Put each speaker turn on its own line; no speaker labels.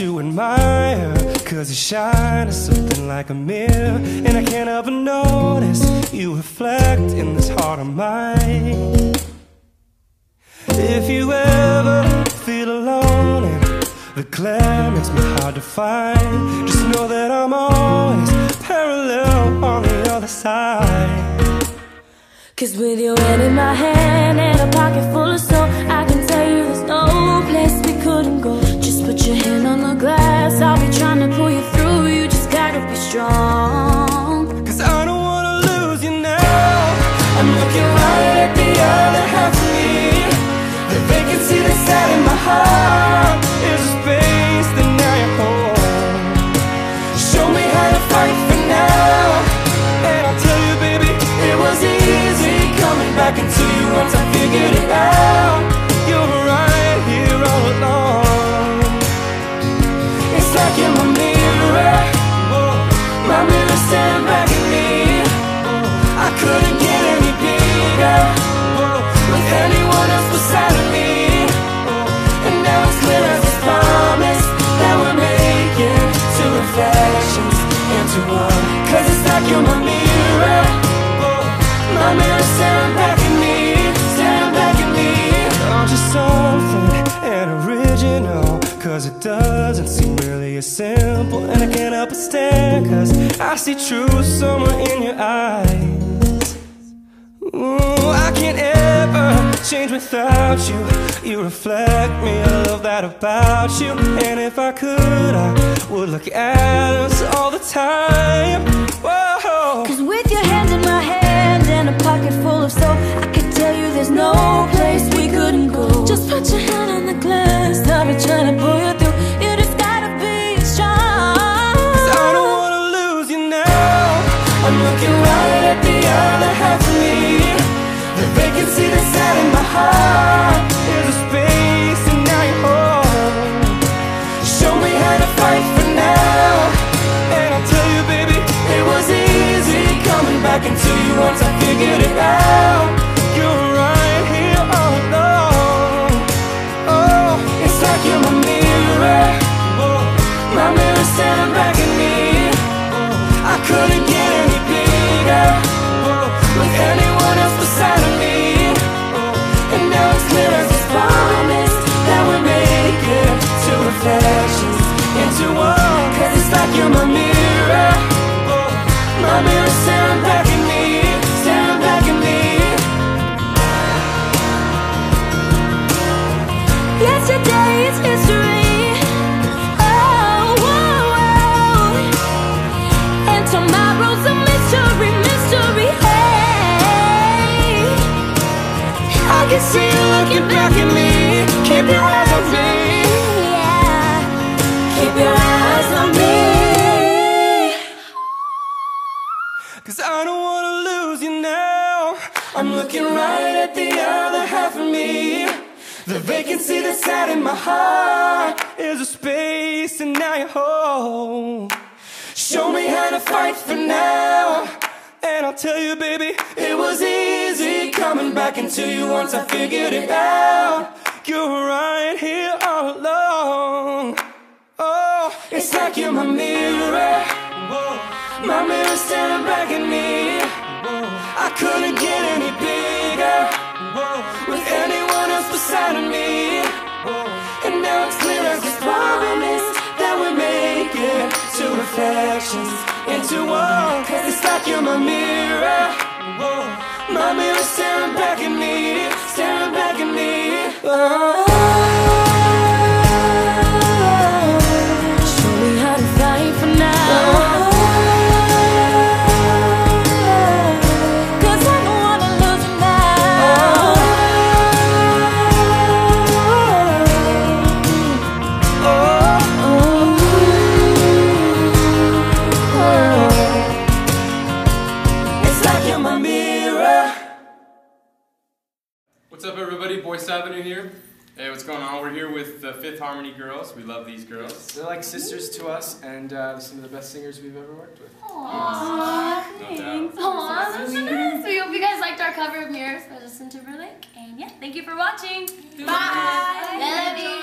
to admire, 'cause you shine as something like a mirror, and I can't help but notice you reflect in this heart of mine. If you ever feel alone and the glare makes me hard to find, just know that I'm always parallel on the other side.
'Cause with your hand in my hand and a pocket full of soul, I can tell you there's no place we couldn't go. Just put your hand on the glass, I'll be trying to pull you through. You just gotta be strong.
'Cause I don't wanna lose you now. I'm looking right at the other half of me. The vacancy that's out in my heart is a space that now you're home. Show me how to fight for now, and I'll tell you, baby, it was easy coming back into you once I figured it out. You're right here all along. It's like you're my mirror, my mirror staring back at me. I couldn't get any bigger with anyone else beside of me. And now it's clear as this promise that we're making two reflections into one. 'Cause it's like you're my mirror, my mirror staring back at me, staring back at me. I'm just something and original, 'cause it doesn't seem really as simple. And I can't help but stare, 'cause I see truth somewhere in your eyes. Ooh, I can't ever change without you. You reflect me, I love that about you. And if I could, I would look at us all the time. Whoa.
'Cause with your hand in my hand and a pocket full of soul, I could tell you there's no place we couldn't go. Just put your hand on the glass, I'll be trying to pull you through. You just gotta be strong.
'Cause I don't wanna lose you now. I'm looking right at the other half of me. The vacancy that's out in my heart is a space, and now you're home. Show me how to fight for now, and I'll tell you, baby, it was easy coming back into you once I figured it out. You're right here all along. Oh, it's like you're my mirror, my mirror staring back at me. I couldn't get any bigger with anyone else beside of me. And now it's clear as this promise that we're making two reflections into one. 'Cause it's like you're my mirror, my mirror staring back at me, staring back at me.
Yesterday is history, oh, whoa, whoa. And tomorrow's a mystery, mystery, hey.
I can see you looking back at me. Keep your eyes on me,
Yeah, keep your eyes on me.
'cause I don't wanna lose you now. I'm looking right at the other half of me. The vacancy that's out in my heart is a space, and now you're home. Show me how to fight for now, and I'll tell you, baby, it was easy coming back into you once I figured it out. You're right here all along. Oh, it's like you're my mirror, my mirror staring back at me. I couldn't get any bigger with anyone else beside of me. And now it's clear as this promise that we're making two reflections into one. 'Cause it's like you're my mirror, my mirror staring back at me, staring back at me.
Show me how to fight for now. 'Cause I don't wanna lose you now.
It's like you're my mirror.
What's up, everybody? Boyce Avenue here. Hey, what's going on? We're here with the Fifth Harmony girls. We love these girls.
They're like sisters to us, and they're some of the best singers we've ever worked with.
Aww,
No doubt.
thanks. Aw, that's so nice. We hope you guys liked our cover of Mirrors by Justin Timberlake. And yeah, thank you for watching. Bye. Love you.